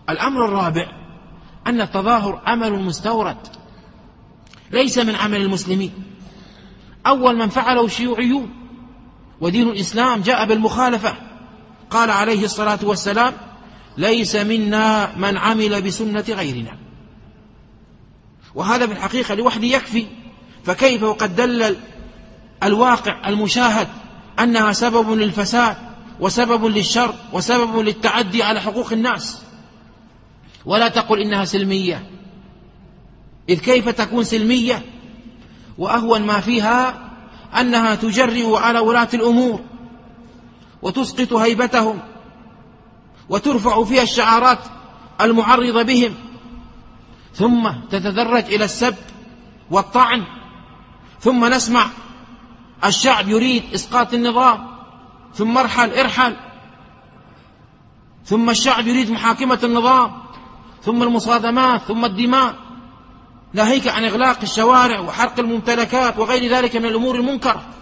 الأمر الرابع أن التظاهر عمل مستورد ليس من عمل المسلمين. أول من فعله الشيوعيون، ودين الإسلام جاء بالمخالفة. قال عليه الصلاة والسلام: ليس منا من عمل بسنة غيرنا. وهذا في الحقيقة لوحده يكفي، فكيف وقد دل الواقع المشاهد أنها سبب للفساد وسبب للشر وسبب للتعدي على حقوق الناس. ولا تقل إنها سلمية، إذ كيف تكون سلمية وأهون ما فيها أنها تجرئ على ولاة الأمور وتسقط هيبتهم وترفع فيها الشعارات المعرضة بهم، ثم تتدرج إلى السب والطعن، ثم نسمع الشعب يريد إسقاط النظام، ثم ارحل، ثم الشعب يريد محاكمة النظام، ثم المصادمات، ثم الدماء، ناهيك عن إغلاق الشوارع وحرق الممتلكات وغير ذلك من الأمور المنكرة.